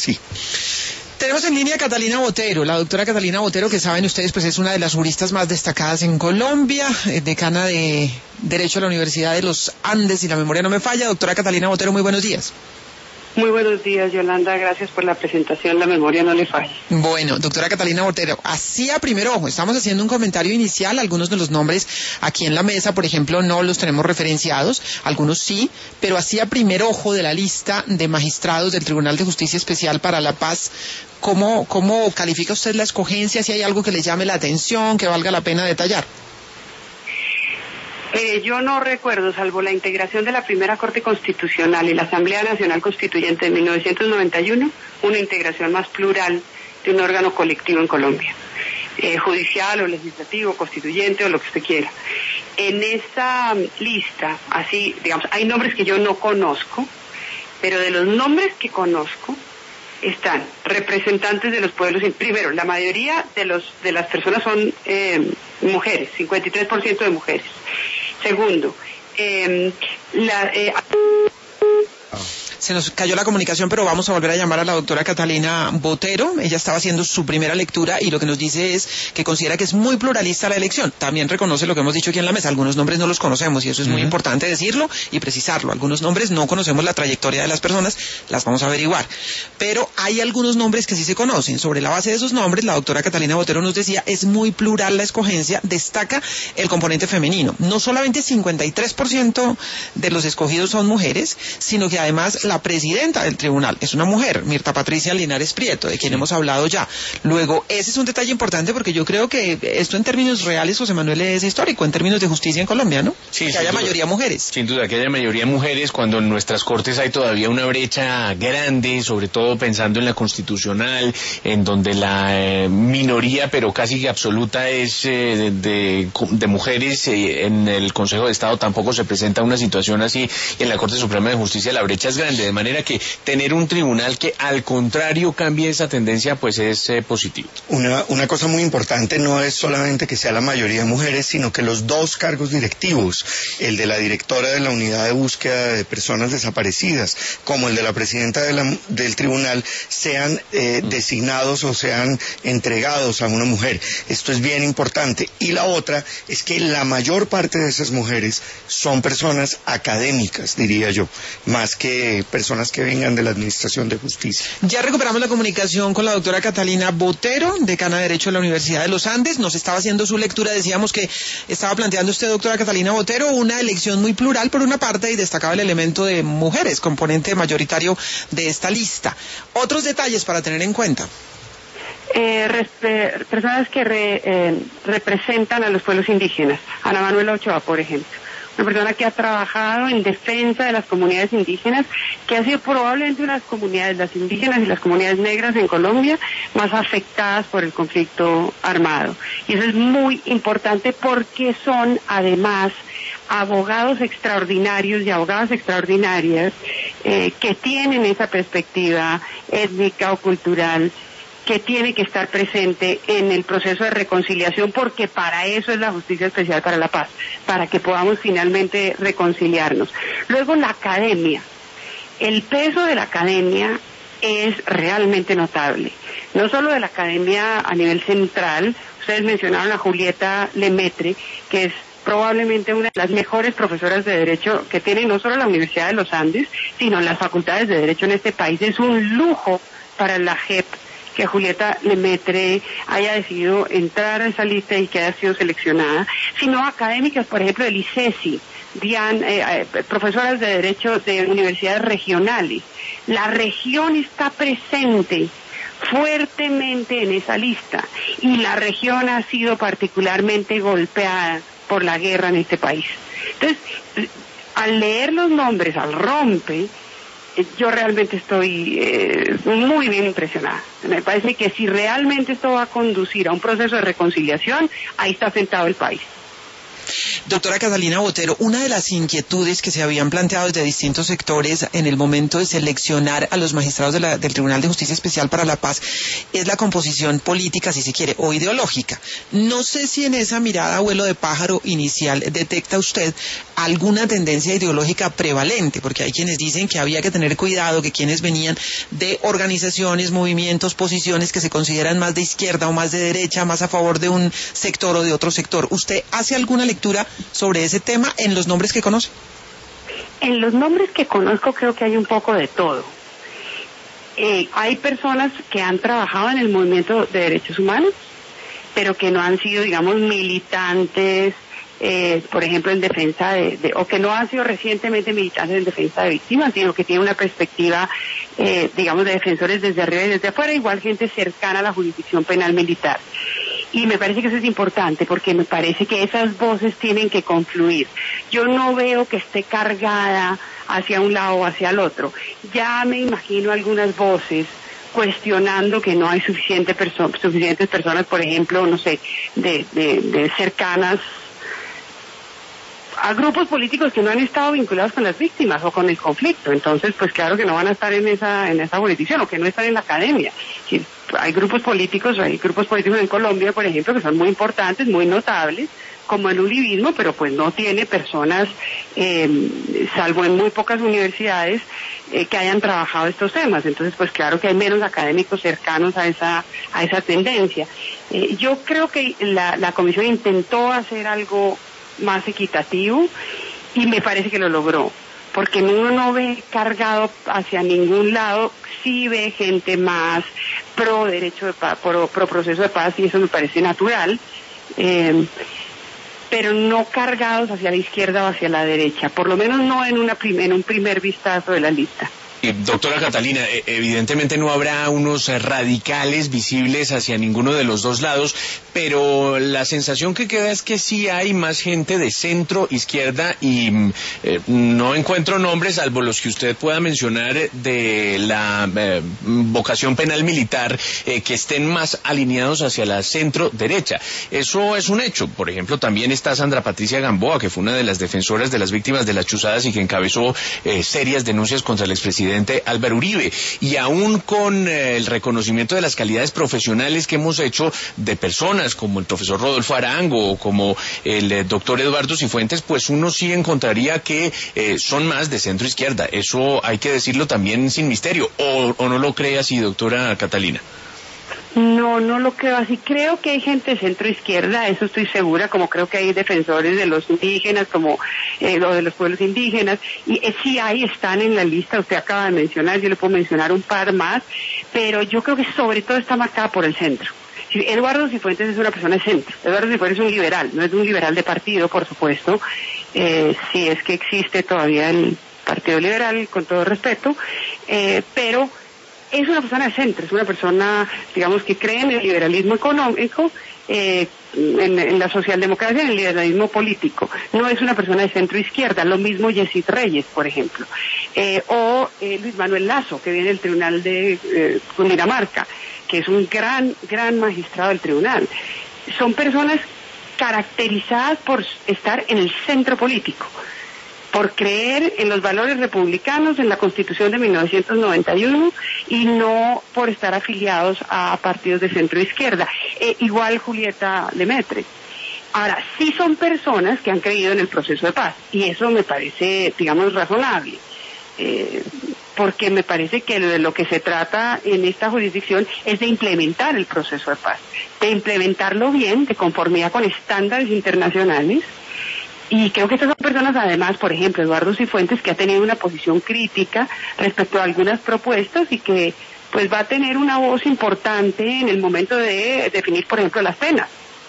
Sí. Tenemos en línea a Catalina Botero, la doctora Catalina Botero, que saben ustedes, pues es una de las juristas más destacadas en Colombia, decana de Derecho a la Universidad de los Andes, si la memoria no me falla. Doctora Catalina Botero, muy buenos días. Muy buenos días, Yolanda, gracias por la presentación, la memoria no le falla. Bueno, doctora Catalina Botero, así a primer ojo, estamos haciendo un comentario inicial, algunos de los nombres aquí en la mesa, por ejemplo, no los tenemos referenciados, algunos sí, pero así a primer ojo de la lista de magistrados del Tribunal de Justicia Especial para la Paz, ¿cómo califica usted la escogencia? Si hay algo que le llame la atención, que valga la pena detallar. Yo no recuerdo, salvo la integración de la primera Corte Constitucional y la Asamblea Nacional Constituyente de 1991, una integración más plural de un órgano colectivo en Colombia, judicial o legislativo, constituyente o lo que usted quiera. En esta lista, así, digamos, hay nombres que yo no conozco, pero de los nombres que conozco están representantes de los pueblos. Primero, la mayoría de las personas son mujeres, 53% de mujeres. Segundo, se nos cayó la comunicación, pero vamos a volver a llamar a la doctora Catalina Botero. Ella estaba haciendo su primera lectura y lo que nos dice es que considera que es muy pluralista la elección. También reconoce lo que hemos dicho aquí en la mesa. Algunos nombres no los conocemos y eso es muy importante decirlo y precisarlo. Algunos nombres no conocemos la trayectoria de las personas, las vamos a averiguar. Pero hay algunos nombres que sí se conocen. Sobre la base de esos nombres, la doctora Catalina Botero nos decía, es muy plural la escogencia, destaca el componente femenino. No solamente 53% de los escogidos son mujeres, sino que además la presidenta del tribunal es una mujer, Mirta Patricia Linares Prieto, de quien hemos hablado ya. Luego, ese es un detalle importante porque yo creo que esto en términos reales, José Manuel, es histórico, en términos de justicia en Colombia, ¿no? Sí, que haya mayoría mujeres. Sin duda, que haya mayoría mujeres cuando en nuestras cortes hay todavía una brecha grande, sobre todo pensando en la constitucional, en donde la minoría, pero casi que absoluta, es de mujeres. En el Consejo de Estado tampoco se presenta una situación así, y en la Corte Suprema de Justicia la brecha es grande, de manera que tener un tribunal que al contrario cambie esa tendencia pues es positivo. Una cosa muy importante no es solamente que sea la mayoría mujeres, sino que los dos cargos directivos, el de la directora de la unidad de búsqueda de personas desaparecidas, como el de la presidenta del tribunal, sean designados o sean entregados a una mujer. Esto es bien importante. Y la otra es que la mayor parte de esas mujeres son personas académicas, diría yo, más que personas que vengan de la Administración de Justicia. Ya recuperamos la comunicación con la doctora Catalina Botero, decana de Derecho de la Universidad de los Andes. Nos estaba haciendo su lectura, decíamos que estaba planteando usted, doctora Catalina Botero, una elección muy plural por una parte y destacaba el elemento de mujeres, componente mayoritario de esta lista. Otros detalles para tener en cuenta. Personas que representan a los pueblos indígenas. Ana Manuela Ochoa, por ejemplo. Una persona que ha trabajado en defensa de las comunidades indígenas, que ha sido probablemente una de las comunidades, las indígenas y las comunidades negras en Colombia, más afectadas por el conflicto armado. Y eso es muy importante porque son, además, abogados extraordinarios y abogadas extraordinarias que tienen esa perspectiva étnica o cultural, que tiene que estar presente en el proceso de reconciliación, porque para eso es la Justicia Especial para la Paz, para que podamos finalmente reconciliarnos. Luego, la academia. El peso de la academia es realmente notable. No solo de la academia a nivel central, ustedes mencionaron a Julieta Lemaitre, que es probablemente una de las mejores profesoras de Derecho que tiene no solo la Universidad de los Andes, sino las facultades de Derecho en este país. Es un lujo para la JEP que Julieta Lemaitre haya decidido entrar a esa lista y que haya sido seleccionada, sino académicas, por ejemplo, del ICESI, profesoras de Derecho de universidades regionales. La región está presente fuertemente en esa lista y la región ha sido particularmente golpeada por la guerra en este país. Entonces, al leer los nombres, al rompe, yo realmente estoy muy bien impresionada. Me parece que si realmente esto va a conducir a un proceso de reconciliación, ahí está sentado el país. Doctora Catalina Botero, una de las inquietudes que se habían planteado desde distintos sectores en el momento de seleccionar a los magistrados del Tribunal de Justicia Especial para la Paz es la composición política, si se quiere, o ideológica. No sé si en esa mirada vuelo de pájaro inicial detecta usted alguna tendencia ideológica prevalente, porque hay quienes dicen que había que tener cuidado, que quienes venían de organizaciones, movimientos, posiciones que se consideran más de izquierda o más de derecha, más a favor de un sector o de otro sector. ¿Usted hace alguna lectura sobre ese tema en los nombres que conoce? En los nombres que conozco creo que hay un poco de todo. Hay personas que han trabajado en el movimiento de derechos humanos, pero que no han sido, digamos, militantes, por ejemplo, en defensa o que no han sido recientemente militantes en defensa de víctimas, sino que tienen una perspectiva, digamos, de defensores desde arriba y desde afuera, igual gente cercana a la jurisdicción penal militar. Y me parece que eso es importante porque me parece que esas voces tienen que confluir. Yo no veo que esté cargada hacia un lado o hacia el otro. Ya me imagino algunas voces cuestionando que no hay suficientes personas, por ejemplo, no sé, de cercanas a grupos políticos que no han estado vinculados con las víctimas o con el conflicto. Entonces, pues claro que no van a estar en esa jurisdicción o que no están en la academia. Sí, hay grupos políticos en Colombia, por ejemplo, que son muy importantes, muy notables, como el uribismo, pero pues no tiene personas, salvo en muy pocas universidades, que hayan trabajado estos temas. Entonces, pues claro que hay menos académicos cercanos a esa tendencia. Yo creo que la comisión intentó hacer algo más equitativo y me parece que lo logró, porque uno no ve cargado hacia ningún lado, sí ve gente más pro derecho de paz, pro proceso de paz, y eso me parece natural, pero no cargados hacia la izquierda o hacia la derecha, por lo menos no en un primer vistazo de la lista. Doctora Catalina, evidentemente no habrá unos radicales visibles hacia ninguno de los dos lados, pero la sensación que queda es que sí hay más gente de centro, izquierda, y no encuentro nombres, salvo los que usted pueda mencionar, de la vocación penal militar, que estén más alineados hacia la centro-derecha. Eso es un hecho. Por ejemplo, también está Sandra Patricia Gamboa, que fue una de las defensoras de las víctimas de las chuzadas y que encabezó serias denuncias contra el expresidente Álvaro Uribe, y aún con el reconocimiento de las calidades profesionales que hemos hecho de personas como el profesor Rodolfo Arango o como el doctor Eduardo Cifuentes, pues uno sí encontraría que son más de centro izquierda. Eso hay que decirlo también sin misterio, o no lo cree así, doctora Catalina. No lo creo así. Creo que hay gente de centro izquierda, eso estoy segura, como creo que hay defensores de los indígenas, como lo de los pueblos indígenas, y sí están en la lista, usted acaba de mencionar, yo le puedo mencionar un par más, pero yo creo que sobre todo está marcada por el centro. Eduardo Cifuentes es una persona de centro. Eduardo Cifuentes es un liberal, no es un liberal de partido, por supuesto, si es que existe todavía el Partido Liberal, con todo respeto, pero es una persona de centro, es una persona, digamos, que cree en el liberalismo económico, en la socialdemocracia, en el liberalismo político. No es una persona de centro izquierda, lo mismo Yesid Reyes, por ejemplo, o Luis Manuel Lazo, que viene del Tribunal de Cundinamarca, que es un gran magistrado del tribunal. Son personas caracterizadas por estar en el centro político, por creer en los valores republicanos, en la Constitución de 1991, y no por estar afiliados a partidos de centro-izquierda. Igual Julieta Lemaitre. Ahora, sí son personas que han creído en el proceso de paz, y eso me parece, digamos, razonable, porque me parece que de lo que se trata en esta jurisdicción es de implementar el proceso de paz, de implementarlo bien, de conformidad con estándares internacionales. Y creo que estas son personas, además, por ejemplo, Eduardo Cifuentes, que ha tenido una posición crítica respecto a algunas propuestas y que pues va a tener una voz importante en el momento de definir, por ejemplo, las penas.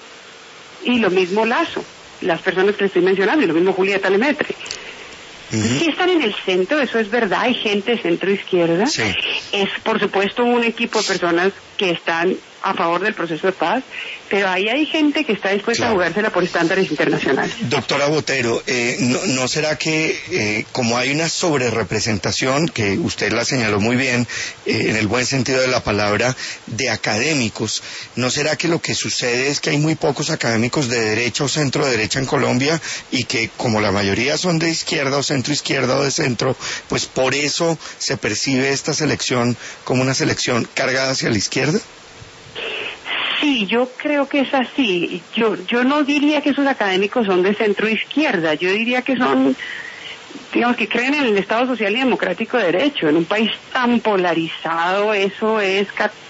Y lo mismo Lazo, las personas que le estoy mencionando, y lo mismo Julieta Lemaitre. Sí están en el centro, eso es verdad, hay gente de centro izquierda. Sí. Es, por supuesto, un equipo de personas que están a favor del proceso de paz, pero ahí hay gente que está dispuesta a jugársela por estándares internacionales. Doctora Botero, ¿no será que como hay una sobrerepresentación, que usted la señaló muy bien, en el buen sentido de la palabra, de académicos, ¿no será que lo que sucede es que hay muy pocos académicos de derecha o centro derecha en Colombia y que como la mayoría son de izquierda o centro izquierda o de centro, pues por eso se percibe esta selección como una selección cargada hacia la izquierda? Sí, yo creo que es así. Yo no diría que esos académicos son de centro izquierda, yo diría que son, digamos, que creen en el Estado Social y Democrático de Derecho. En un país tan polarizado, eso es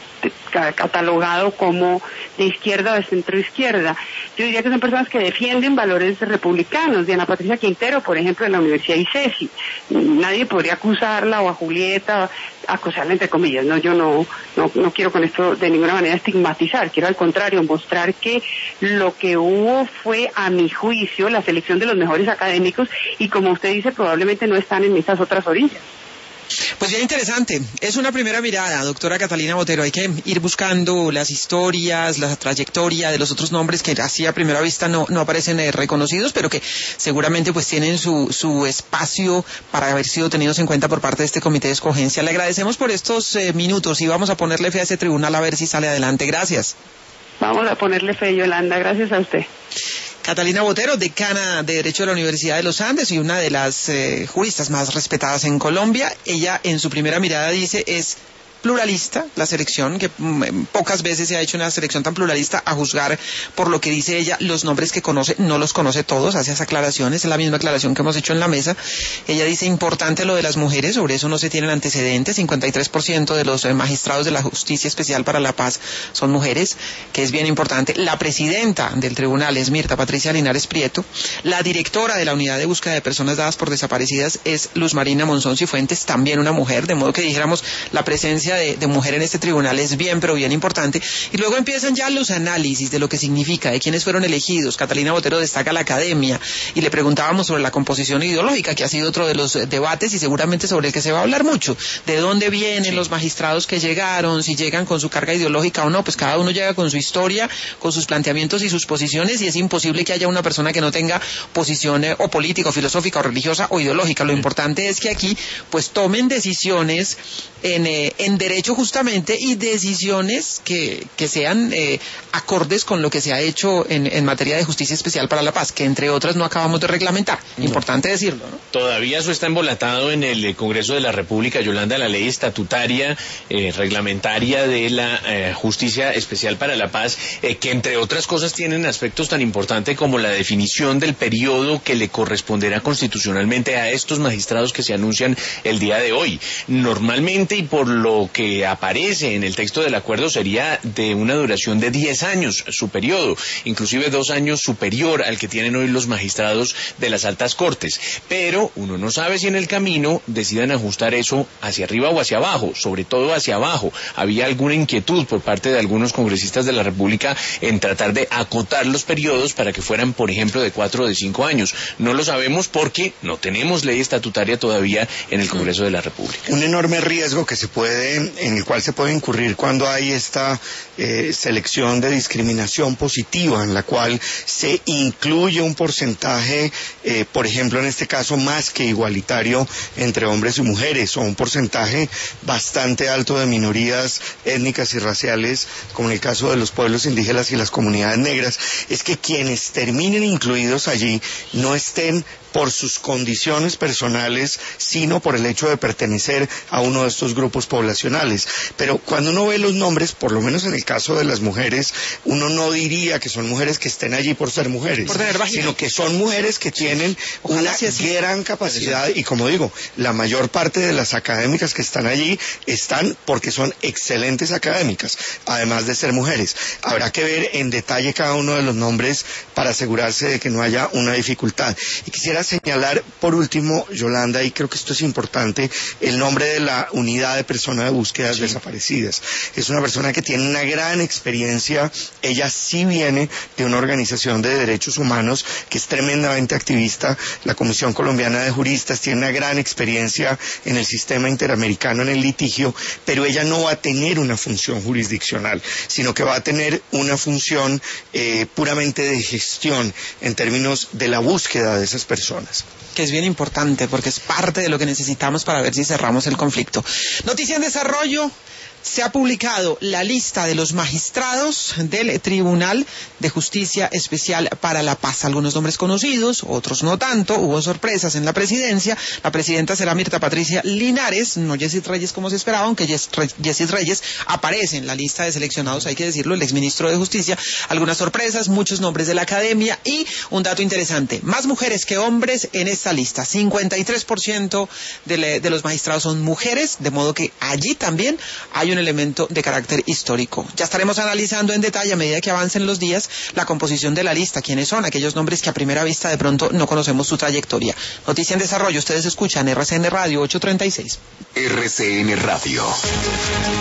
catalogado como de izquierda o de centro izquierda. Yo diría que son personas que defienden valores republicanos. Diana Patricia Quintero, por ejemplo, de la Universidad ICESI. Nadie podría acusarla, o a Julieta, acusarla entre comillas. No, yo no quiero con esto de ninguna manera estigmatizar. Quiero al contrario mostrar que lo que hubo fue, a mi juicio, la selección de los mejores académicos, y como usted dice, probablemente no están en estas otras orillas. Pues ya interesante, es una primera mirada, doctora Catalina Botero. Hay que ir buscando las historias, la trayectoria de los otros nombres que así a primera vista no aparecen reconocidos, pero que seguramente pues tienen su espacio para haber sido tenidos en cuenta por parte de este comité de escogencia. Le agradecemos por estos minutos y vamos a ponerle fe a ese tribunal a ver si sale adelante. Gracias. Vamos a ponerle fe, Yolanda, gracias a usted. Catalina Botero, decana de Derecho de la Universidad de los Andes y una de las juristas más respetadas en Colombia. Ella en su primera mirada dice es pluralista la selección, que pocas veces se ha hecho una selección tan pluralista, a juzgar por lo que dice ella, los nombres que conoce, no los conoce todos, hace esa aclaración, es la misma aclaración que hemos hecho en la mesa. Ella dice, importante lo de las mujeres, sobre eso no se tienen antecedentes, 53% de los magistrados de la Justicia Especial para la Paz son mujeres, que es bien importante. La presidenta del tribunal es Mirta Patricia Linares Prieto, la directora de la Unidad de Búsqueda de Personas Dadas por Desaparecidas es Luz Marina Monzón Cifuentes, también una mujer, de modo que dijéramos, la presencia de mujer en este tribunal es bien, pero bien importante. Y luego empiezan ya los análisis de lo que significa, de quiénes fueron elegidos. Catalina Botero destaca la academia y le preguntábamos sobre la composición ideológica, que ha sido otro de los debates y seguramente sobre el que se va a hablar mucho. ¿De dónde vienen los magistrados que llegaron? Si llegan con su carga ideológica o no, pues cada uno llega con su historia, con sus planteamientos y sus posiciones, y es imposible que haya una persona que no tenga posición o política, o filosófica, o religiosa, o ideológica. Lo importante es que aquí pues tomen decisiones en derecho justamente, y decisiones que sean acordes con lo que se ha hecho en materia de justicia especial para la paz, que entre otras no acabamos de reglamentar. Importante decirlo, ¿no? Todavía eso está embolatado en el Congreso de la República, Yolanda, la ley estatutaria, reglamentaria de la justicia especial para la paz, que entre otras cosas tienen aspectos tan importantes como la definición del periodo que le corresponderá constitucionalmente a estos magistrados que se anuncian el día de hoy. Normalmente, y por lo que aparece en el texto del acuerdo, sería de una duración de 10 años su periodo, inclusive 2 años superior al que tienen hoy los magistrados de las altas cortes, pero uno no sabe si en el camino decidan ajustar eso hacia arriba o hacia abajo, sobre todo hacia abajo. Había alguna inquietud por parte de algunos congresistas de la República en tratar de acotar los periodos para que fueran, por ejemplo, de 4 o de 5 años. No lo sabemos porque no tenemos ley estatutaria todavía en el Congreso de la República. Un enorme riesgo en el cual se puede incurrir cuando hay esta selección de discriminación positiva, en la cual se incluye un porcentaje, por ejemplo, en este caso más que igualitario entre hombres y mujeres, o un porcentaje bastante alto de minorías étnicas y raciales, como en el caso de los pueblos indígenas y las comunidades negras, es que quienes terminen incluidos allí no estén por sus condiciones personales, sino por el hecho de pertenecer a uno de estos grupos poblacionales. Pero cuando uno ve los nombres, por lo menos en el caso de las mujeres, uno no diría que son mujeres que estén allí por ser mujeres, sino que son mujeres que tienen una gran capacidad, y como digo, la mayor parte de las académicas que están allí están porque son excelentes académicas, además de ser mujeres. Habrá que ver en detalle cada uno de los nombres para asegurarse de que no haya una dificultad. Y quisiera quisiera señalar por último, Yolanda, y creo que esto es importante, el nombre de la unidad de personas de búsquedas desaparecidas. Es una persona que tiene una gran experiencia, ella sí viene de una organización de derechos humanos que es tremendamente activista, la Comisión Colombiana de Juristas tiene una gran experiencia en el sistema interamericano en el litigio, pero ella no va a tener una función jurisdiccional, sino que va a tener una función puramente de gestión en términos de la búsqueda de esas personas. Que es bien importante porque es parte de lo que necesitamos para ver si cerramos el conflicto. Noticia en desarrollo. Se ha publicado la lista de los magistrados del Tribunal de Justicia Especial para la Paz. Algunos nombres conocidos, otros no tanto. Hubo sorpresas en la presidencia. La presidenta será Mirta Patricia Linares, no Yesid Reyes como se esperaba, aunque Yesid Reyes aparece en la lista de seleccionados, hay que decirlo, el exministro de Justicia. Algunas sorpresas, muchos nombres de la academia y un dato interesante. Más mujeres que hombres en esta lista. 53% de los magistrados son mujeres, de modo que allí también hay un elemento de carácter histórico. Ya estaremos analizando en detalle a medida que avancen los días la composición de la lista, quiénes son aquellos nombres que a primera vista de pronto no conocemos su trayectoria. Noticia en desarrollo, ustedes escuchan RCN Radio 836. RCN Radio.